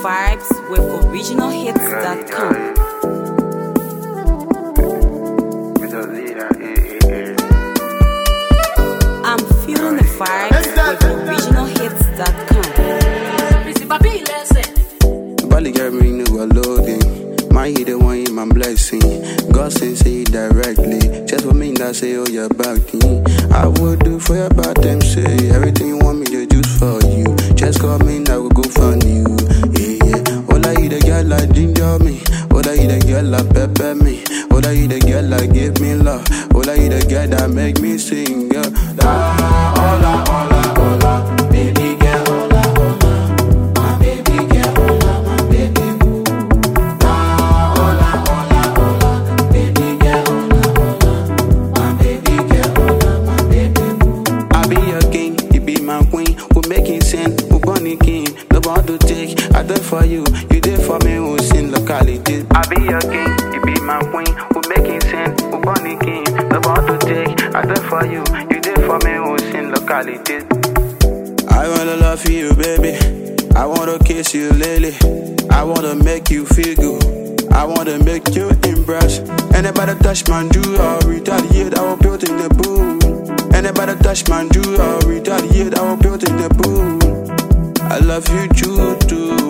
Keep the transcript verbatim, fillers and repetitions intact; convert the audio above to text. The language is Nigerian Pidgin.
vibes with original hits dot com. I'm feeling the vibes with original hits dot com. Bali got me new loading. My hit the one in my blessing. God sends it directly. Just for me that say oh you're back in. I would do for your bad them say everything you want me to do for you. Just call me and I will go find you. Yeah yeah. All I eat a girl like ginger me. All I eat a girl like pepper me. All I eat a girl like give me love. All I eat a girl that make me sing. Yeah. Ah, hola hola hola, baby girl. Hola hola, my baby girl. Hola my baby boo. Ah, hola hola hola, baby girl. Hola hola, my baby girl. Hola my baby boo. I be your king, you be my queen. We making sin, we born king. Nobody to take, I do for you, you did for me. We sin locality. I be your king, you be my queen. We making sin, we born king. Nobody to take, I do for you, you did for me. We sin locality. I wanna love you, baby. I wanna kiss you, lily. I wanna make you feel good. I wanna make you impress. Anybody touch my jewel or retaliate, I will build in the boom. Anybody touch my jewel or retaliate, I will build in the boom. I love you, true, too.